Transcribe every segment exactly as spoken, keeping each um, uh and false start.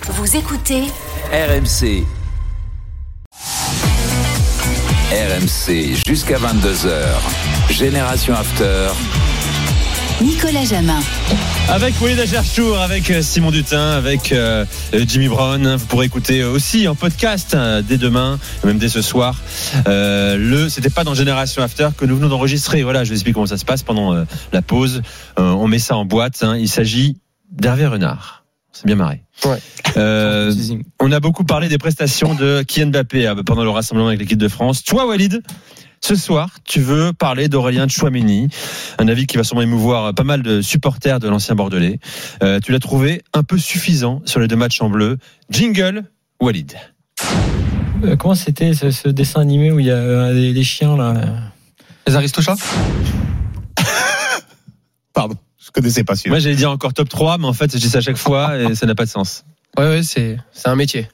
Vous écoutez R M C. R M C jusqu'à vingt-deux heures. Génération After. Nicolas Jamin. Avec Walid Acharchour, avec Simon Dutin, avec euh, Jimmy Brown. Vous pourrez écouter aussi en podcast hein, dès demain, même dès ce soir. Euh, le, c'était pas dans Génération After que nous venons d'enregistrer. Voilà, je vous explique comment ça se passe pendant euh, la pause. Euh, on met ça en boîte. Hein. Il s'agit d'Hervé Renard. C'est bien marré. Ouais. Euh, on a beaucoup parlé des prestations de Kylian Mbappé pendant le rassemblement avec l'équipe de France. Toi, Walid, ce soir, tu veux parler d'Aurélien Tchouaméni, un avis qui va sûrement émouvoir pas mal de supporters de l'ancien Bordelais. Euh, tu l'as trouvé un peu suffisant sur les deux matchs en bleu. Jingle, Walid. Euh, comment c'était ce, ce dessin animé où il y a euh, des, des chiens là? Les Aristochats. Pardon. Je connaissais pas celui-là. Moi, j'allais dire encore top trois, mais en fait, je dis ça à chaque fois et ça n'a pas de sens. Ouais, ouais, c'est, c'est un métier.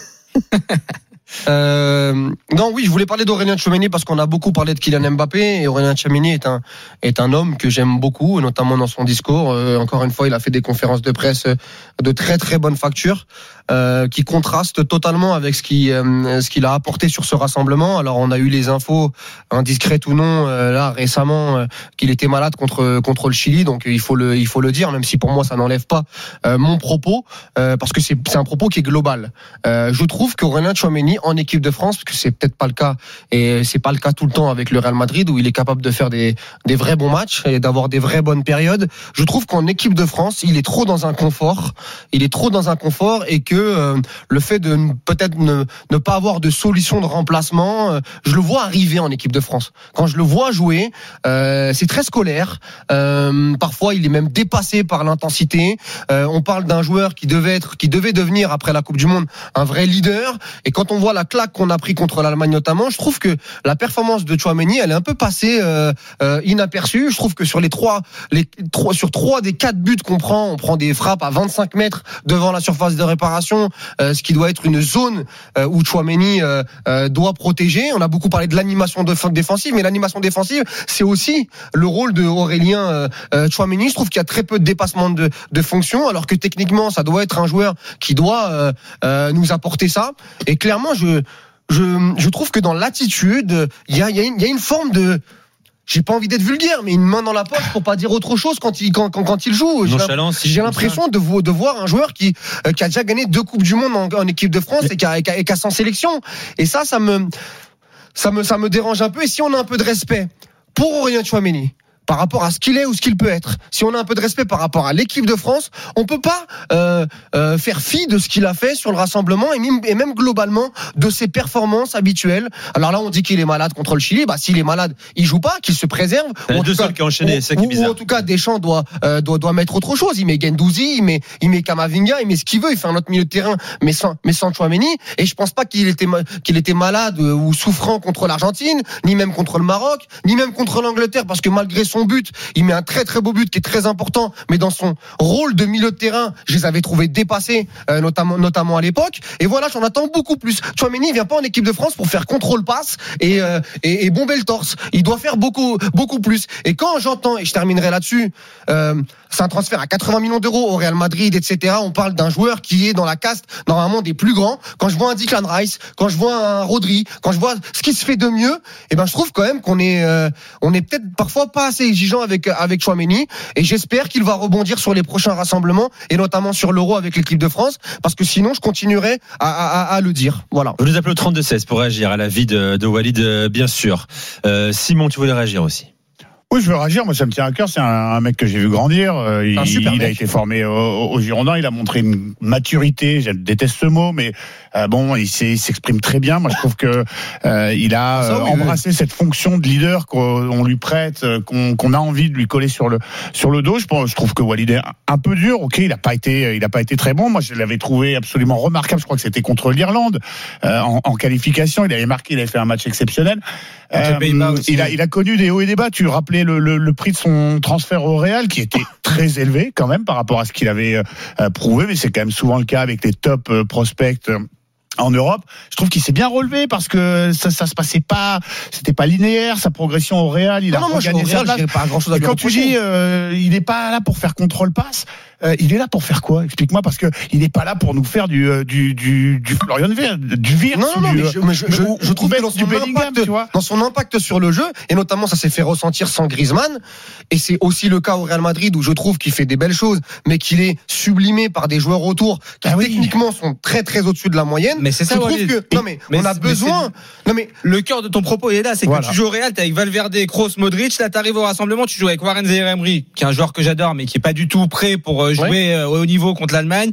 euh, non, oui, je voulais parler d'Aurélien Tchouaméni parce qu'on a beaucoup parlé de Kylian Mbappé et Aurélien Tchouaméni est un, est un homme que j'aime beaucoup, notamment dans son discours. Euh, encore une fois, il a fait des conférences de presse de très très bonne facture. Euh, qui contraste totalement avec ce qui euh, ce qu'il a apporté sur ce rassemblement. Alors on a eu les infos indiscrètes ou non euh, là récemment euh, qu'il était malade contre contre le Chili, donc il faut le il faut le dire, même si pour moi ça n'enlève pas euh, mon propos euh, parce que c'est c'est un propos qui est global. Euh, je trouve qu'Aurélien Tchouaméni en équipe de France, parce que c'est peut-être pas le cas et c'est pas le cas tout le temps avec le Real Madrid où il est capable de faire des des vrais bons matchs et d'avoir des vraies bonnes périodes. Je trouve qu'en équipe de France, il est trop dans un confort, il est trop dans un confort et que Euh, le fait de peut-être ne, ne pas avoir de solution de remplacement, euh, je le vois arriver en équipe de France. Quand je le vois jouer, euh, c'est très scolaire. Euh, parfois, il est même dépassé par l'intensité. Euh, on parle d'un joueur qui devait être, qui devait devenir après la Coupe du Monde un vrai leader. Et quand on voit la claque qu'on a pris contre l'Allemagne notamment, je trouve que la performance de Tchouaméni, elle est un peu passée euh, euh, inaperçue. Je trouve que sur les trois, les trois, sur trois des quatre buts qu'on prend, on prend des frappes à vingt-cinq mètres devant la surface de réparation. Euh, ce qui doit être une zone euh, où Tchouaméni euh, euh, doit protéger. On a beaucoup parlé de l'animation de défensive, mais l'animation défensive, c'est aussi le rôle de Aurélien euh, euh, Tchouaméni. Je trouve qu'il y a très peu de dépassement de, de fonction, alors que techniquement, ça doit être un joueur qui doit euh, euh, nous apporter ça. Et clairement, je je, je trouve que dans l'attitude, il y a, il y a une, il y a une forme de... J'ai pas envie d'être vulgaire, mais une main dans la poche pour pas dire autre chose quand il quand quand, quand il joue. J'ai, j'ai l'impression de, de voir un joueur qui euh, qui a déjà gagné deux coupes du monde en, en équipe de France et qui a, et qui a, et qui a cent sélections. Et ça, ça me ça me ça me dérange un peu. Et si on a un peu de respect pour Aurélien Tchouaméni, par rapport à ce qu'il est ou ce qu'il peut être, si on a un peu de respect par rapport à l'équipe de France, on peut pas euh, euh, faire fi de ce qu'il a fait sur le rassemblement et même, et même globalement de ses performances habituelles. Alors là, on dit qu'il est malade contre le Chili. Bah, s'il est malade, il joue pas, qu'il se préserve. Ou en, tout cas, qui a enchaîné, ou, c'est qui est bizarre. Ou en tout cas, Deschamps doit, euh, doit doit mettre autre chose. Il met Guendouzi, il met il met Camavinga, il met ce qu'il veut. Il fait un autre milieu de terrain, mais sans mais sans Tchouaméni. Et je pense pas qu'il était qu'il était malade ou souffrant contre l'Argentine, ni même contre le Maroc, ni même contre l'Angleterre, parce que malgré son but, il met un très très beau but qui est très important, mais dans son rôle de milieu de terrain, je les avais trouvés dépassés, euh, notamment notamment à l'époque. Et voilà, j'en attends beaucoup plus. Tchouaméni vient pas en équipe de France pour faire contrôle-passe et, euh, et et bomber le torse. Il doit faire beaucoup beaucoup plus. Et quand j'entends, et je terminerai là-dessus, euh, c'est un transfert à quatre-vingts millions d'euros au Real Madrid, et cetera. On parle d'un joueur qui est dans la caste normalement des plus grands. Quand je vois un Declan Rice, quand je vois un Rodri, quand je vois ce qui se fait de mieux, et ben je trouve quand même qu'on est euh, on est peut-être parfois pas assez exigeant avec avec Tchouaméni, et j'espère qu'il va rebondir sur les prochains rassemblements et notamment sur l'Euro avec l'équipe de France, parce que sinon je continuerai à, à, à le dire. Voilà. Vous nous appelez au trente-deux seize pour réagir à l'avis de, de Walid, bien sûr. Euh, Simon, tu voulais réagir aussi? Oui, je veux réagir. Moi, ça me tient à cœur. C'est un, un mec que j'ai vu grandir. Euh, il, il a été formé au, au Girondins. Il a montré une maturité. Je déteste ce mot, mais euh, bon, il, il s'exprime très bien. Moi, je trouve que euh, il a euh, oui, embrassé oui. cette fonction de leader qu'on lui prête, qu'on, qu'on a envie de lui coller sur le sur le dos. Je, pense, je trouve que Walid est un peu dur. Ok, il a pas été, il a pas été très bon. Moi, je l'avais trouvé absolument remarquable. Je crois que c'était contre l'Irlande euh, en, en qualification. Il avait marqué, il avait fait un match exceptionnel. Euh, il a il a connu des hauts et des bas. Tu rappelais Le, le, le prix de son transfert au Real qui était très élevé quand même par rapport à ce qu'il avait euh, prouvé, mais c'est quand même souvent le cas avec les top euh, prospects euh, en Europe, je trouve qu'il s'est bien relevé parce que ça, ça se passait pas, c'était pas linéaire, sa progression au Real, il non, a non, moi, gagné sa place. Pas grand chose à Et quand tu dis, euh, il n'est pas là pour faire contrôle-passe, euh, il est là pour faire quoi? Explique-moi, parce que il n'est pas là pour nous faire du euh, du du, du Florian Wirtz, du Wirtz. Non, non, du, mais je, mais je, je, je trouve que dans son, Bellingham, impact, tu vois. dans son impact sur le jeu, et notamment ça s'est fait ressentir sans Griezmann, et c'est aussi le cas au Real Madrid où je trouve qu'il fait des belles choses, mais qu'il est sublimé par des joueurs autour qui ah oui. techniquement sont très très au-dessus de la moyenne. Mais c'est ça, je trouve Walid. que non mais, mais on a besoin. Non mais le cœur de ton propos il est là, c'est voilà. que tu joues au Real, t'es avec Valverde, Kroos, Modric, là t'arrives au rassemblement, tu joues avec Warren Zaïre-Emery, qui est un joueur que j'adore, mais qui est pas du tout prêt pour jouer ouais. au haut niveau contre l'Allemagne.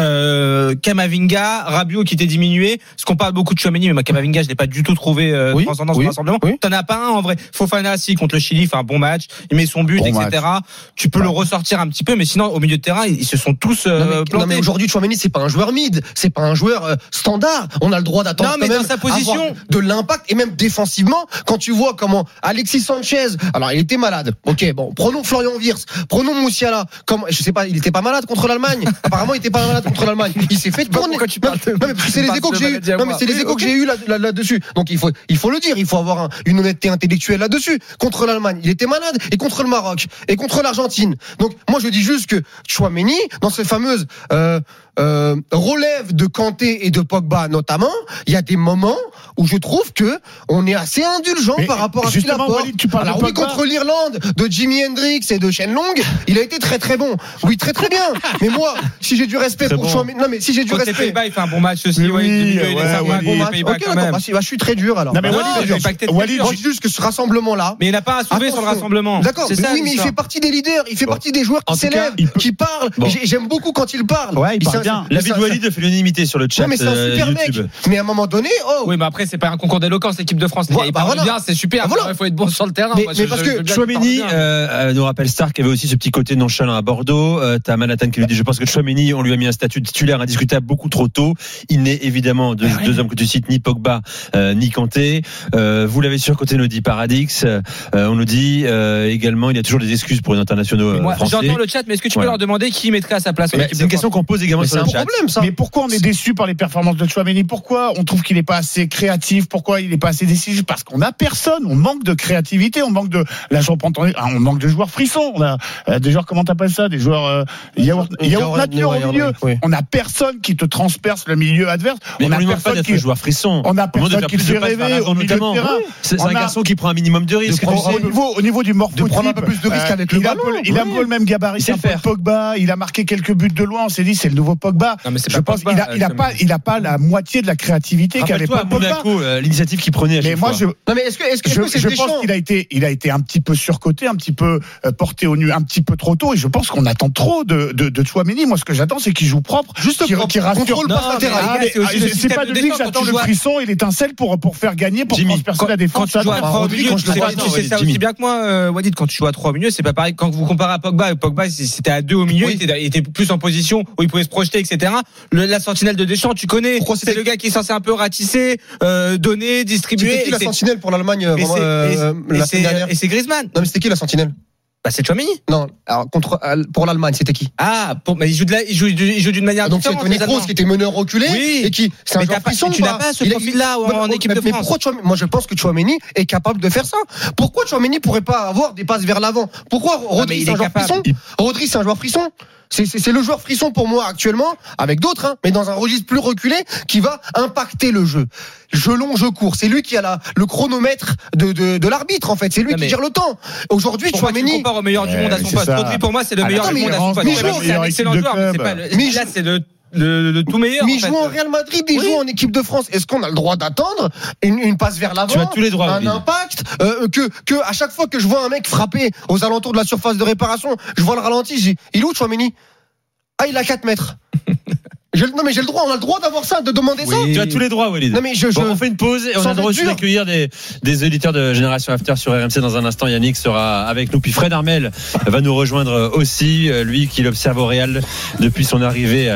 Euh, Kamavinga, Rabiot qui était diminué. Parce qu'on parle beaucoup de Tchouaméni, mais moi Kamavinga je l'ai pas du tout trouvé euh, oui. transcendant oui. au rassemblement. Oui. T'en as pas un en vrai. Fofana si contre le Chili, fait un bon match, il met son but, bon et cetera. Match. Tu peux ouais. le ressortir un petit peu, mais sinon au milieu de terrain ils se sont tous euh, non, mais, plantés. Non mais aujourd'hui Tchouaméni c'est pas un joueur mid, c'est pas un joueur euh, standard. On a le droit d'attendre non, mais quand dans même sa position de l'impact et même défensivement quand tu vois comment Alexis Sanchez, alors il était malade. OK, bon, prenons Florian Wirtz, prenons Moussiala, comme je sais pas, il était pas malade contre l'Allemagne. Apparemment, il était pas malade contre l'Allemagne. Il s'est fait tourner. Pourquoi tu parles de... Non mais c'est les échos que j'ai eu. Non mais c'est les échos que j'ai eu là, là, là-dessus. Donc il faut il faut le dire, il faut avoir un, une honnêteté intellectuelle là-dessus. Contre l'Allemagne, il était malade et contre le Maroc et contre l'Argentine. Donc moi je dis juste que Tchouaméni dans cette fameuse euh, euh, relève de Kanté et de Pogba notamment, il y a des moments où je trouve que on est assez indulgent mais par rapport à ce qu'il apporte. Walid, tu parles Alors oui, contre l'Irlande de Jimi Hendrix et de Shenlong, il a été très très bon. Oui, très très bien. Mais moi, si j'ai du respect très pour bon. Tchouaméni, non mais si j'ai du contre respect. les Pays-Bas, il fait un bon match aussi. Oui, ouais, oui, il ouais, est ouais, un ouais, bon match. Pays-Bas quand même. Bah, je suis très dur alors. Non mais non, Walid, je vais pas que t'es Walid, moi je dis juste que ce rassemblement là. Mais il n'a pas à sauver sur le rassemblement. D'accord. C'est Mais ça, oui, mais il fait partie des leaders. Il fait bon. partie des joueurs qui s'élèvent, peut... qui parlent. Bon. J'aime beaucoup quand il parle. Ouais, il parle bien. La vie de Walid fait l'unanimité sur le chat. Non mais c'est un super euh, mec. Mais à un moment donné, oh. Oui, mais après c'est pas un concours d'éloquence l'équipe de France. Voilà, il bah parle voilà. bien, c'est super. Bah voilà. Il faut être bon sur le terrain. Mais, Moi, mais je, parce je, que je Tchouaméni euh, nous rappelle Stark avait aussi ce petit côté nonchalant à Bordeaux. Euh, T'as Manhattan qui lui dit je pense que Tchouaméni on lui a mis un statut de titulaire indiscutable beaucoup trop tôt. Il n'est évidemment deux, deux hommes que tu cites ni Pogba euh, ni Kanté. Euh, vous l'avez surcoté nous dit Paradix. Euh, on nous dit euh, également il y a toujours des excuses pour les internationaux euh, moi, français. J'entends le chat, mais est-ce que tu voilà. peux leur demander qui mettrait à sa place? C'est une question qu'on pose également mais sur c'est le un chat. problème ça. Mais pourquoi on est déçu par les performances de Tchouaméni? Pourquoi on trouve qu'il n'est pas assez créatif? Pourquoi il n'est pas assez décisif? Parce qu'on a personne. On manque de créativité. On manque de. Là, je reprends ton... On manque de joueurs frissons. On a euh, des joueurs, comment t'appelles ça? Des joueurs euh, yaourt, yaourt nature au milieu. Oui. On a personne qui te transperce le milieu adverse. Mais on on a lui demande pas personne d'être qui. joueur frisson. On a personne qui te fait rêver au milieu de terrain. C'est un garçon qui prend un minimum de risques. Au niveau, au niveau du morphotype, de prendre un peu plus de risques euh, avec le ballon. Il a un peu le même gabarit. C'est un Pogba. Il a marqué quelques buts de loin. On s'est dit c'est le nouveau Pogba. Non, mais c'est je pas pense Pogba, qu'il a, il a pas, il a pas la moitié de la créativité qu'avait pas Pogba. Monaco, l'initiative qu'il prenait à chaque mais moi, fois. je, non mais est-ce que, est-ce que, je, est-ce que je c'est pense qu'il a été, il a été un petit peu surcoté, un petit peu euh, porté au nu, un petit peu trop tôt. Et je pense qu'on attend trop de de, de Tchouaméni. Moi, ce que j'attends, c'est qu'il joue propre, juste qu'il qu rassure. Contrôle Non, pas latéral. ah, c'est, ah, c'est pas de lui que j'attends le frisson et l'étincelle pour pour faire gagner, pour Jimmy, transpercer la défense. Quand tu joues à trois milieux, tu sais ça aussi bien que moi, Walid. Quand tu joues à trois milieux, c'est pas pareil. Quand vous comparez à Pogba, Pogba c'était à deux au milieu, il était plus en position où il pouvait se projeter, et cetera. La sentinelle de Deschamps, tu connais. C'est le gars qui est censé un peu ratisser, donner, distribuer. C'était qui la sentinelle pour l'Allemagne la semaine dernière? Et c'est Griezmann. Non mais c'était qui la sentinelle? Bah c'est Tchouaméni. Non, alors contre pour l'Allemagne, c'était qui? Ah, pour, mais il joue de la, il joue, il joue d'une manière donc différente. Donc c'est Toni Kroos qui était meneur reculé oui. et qui c'est un joueur puissant. Tu l'as pas ce profil-là en équipe de France. Mais pourquoi Tchouaméni? Moi je pense que Tchouaméni est capable de faire ça. Pourquoi Tchouaméni pourrait pas avoir des passes vers l'avant? Pourquoi Rodri c'est un joueur frisson? Rodri c'est un joueur frisson. C'est, c'est, c'est le joueur frisson pour moi actuellement, avec d'autres, hein, mais dans un registre plus reculé, qui va impacter le jeu. Je long, je cours. C'est lui qui a la, le chronomètre de, de, de l'arbitre, en fait. C'est lui non, qui gère le temps. Aujourd'hui, Tchouaméni. Tu compares au meilleur du monde à son poste. Rodri, pour moi, c'est le meilleur du monde à son poste. C'est un excellent joueur, mais c'est pas le, là, c'est le, Le, le tout meilleur. Mais il en joue fait. en Real Madrid, il oui. joue en équipe de France. Est-ce qu'on a le droit d'attendre une, une passe vers l'avant? Tu as tous les droits. Un oui. impact euh, que que à chaque fois que je vois un mec frapper aux alentours de la surface de réparation, je vois le ralenti. Je dis, il est où Tchouaméni? Ah, il a quatre mètres. J'ai, non mais j'ai le droit, on a le droit d'avoir ça, de demander oui. ça. Tu as tous les droits, Walid. Non mais je, je... Bon, on fait une pause et on a le droit aussi d'accueillir des, des auditeurs de Génération After sur R M C dans un instant. Yannick sera avec nous, puis Fred Armel va nous rejoindre aussi, lui qui l'observe au Real depuis son arrivée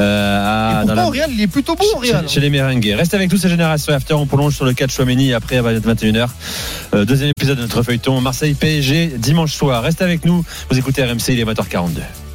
euh, à. Dans la... au Real, il est plutôt bon au Real. Chez, chez les Merengues. Reste avec nous, c'est Génération After. On prolonge sur le cas de Tchouaméni après à vingt et une heures. Euh, deuxième épisode de notre feuilleton Marseille P S G dimanche soir. Reste avec nous. Vous écoutez R M C, il est vingt heures quarante-deux.